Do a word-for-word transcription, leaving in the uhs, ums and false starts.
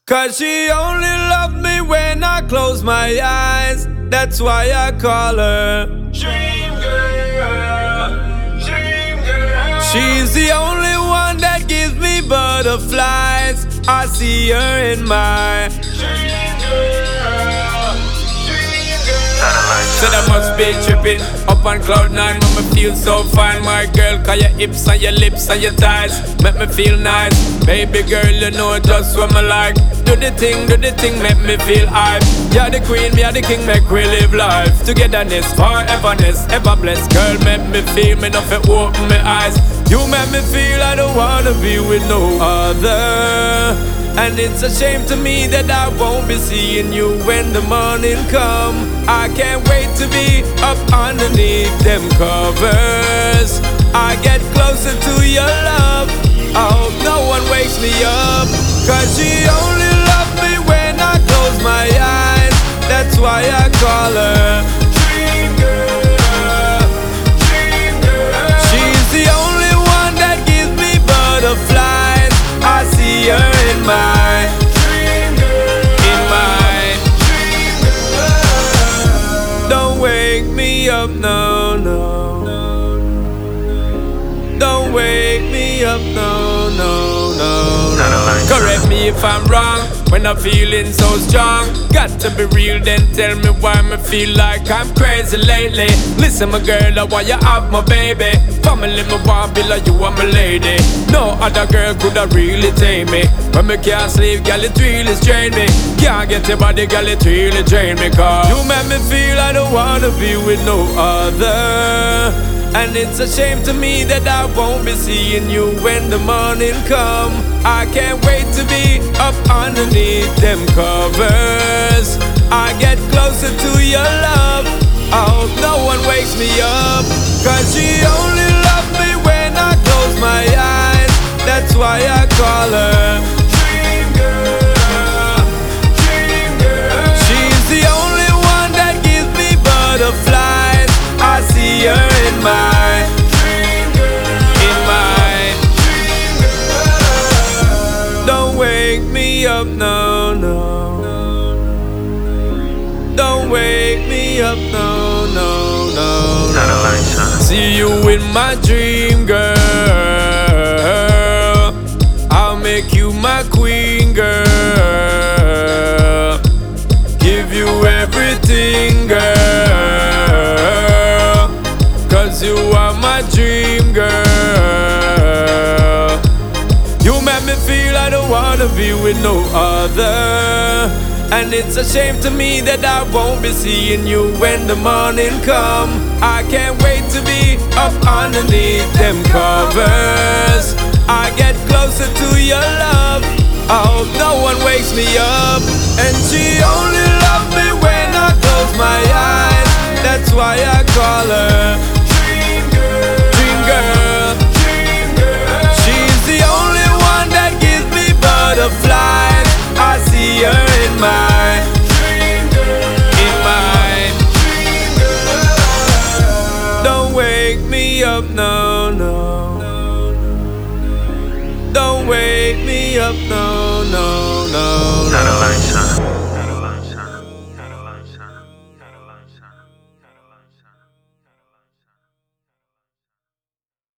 Cause she only loved me when I close my eyes. That's why I call her Dream Girl, Dream Girl. She's the only one that gives me butterflies. I see her in my Dream Girl, Dream Girl. Said I must be tripping up on cloud nine, make me feel so fine, my girl. Cause your hips and your lips and your thighs make me feel nice. Baby girl, you know just what me like. Do the thing, do the thing, make me feel hype. You're the queen, me are the king, make we live life. Togetherness, foreverness, ever blessed. Girl, make me feel, me nothing open my eyes. You make me feel I don't wanna be with no other. And it's a shame to me that I won't be seeing you when the morning come. I can't wait to be up underneath them covers. I get closer to your love. I hope no one wakes me up. Cause she only loves me when I close my eyes. That's why I call her Dream Girl, Dream Girl. She's the only one that gives me butterflies. I see her in my Dream Girl, in my Dream Girl. Don't wake me up, no, no. Don't wake me up, no, no, no, no. Correct me if I'm wrong, when I'm feeling so strong. Got to be real, then tell me why me feel like I'm crazy lately. Listen, my girl, I want you have my baby. Family, me want be like you are my lady. No other girl could have really take me. When me can't sleep, girl, it really strain me. Can't get your body, girl, it really drain me. Cause you make me feel I don't wanna be with no other. And it's a shame to me that I won't be seeing you when the morning come. I can't wait to be up underneath them covers. I get closer to your love. I hope no one wakes me up. Cause she only loves me when I close my eyes. That's why I call her Dream Girl, Dream Girl. She's the only one that gives me butterflies. I see her in my Dream Girl, in my Dream Girl. Don't wake me up, no, no. Don't wake me up, no, no, no, no. See you in my dream, girl. I'll make you my queen, girl. Give you everything, girl. Cause you are my dream, girl. You make me feel I don't wanna be with no other. And it's a shame to me that I won't be seeing you when the morning come. I can't wait to be up underneath them covers. I get closer to your love. I hope no one wakes me up. And she only loves me when I close my eyes. That's why I call her Dream Girl, Dream Girl, Dream Girl. She's the only one that gives me butterflies. I see her in my Dream Girl, in my Dream Girl. Don't wake me up, no, no. Don't wake me up, no, no.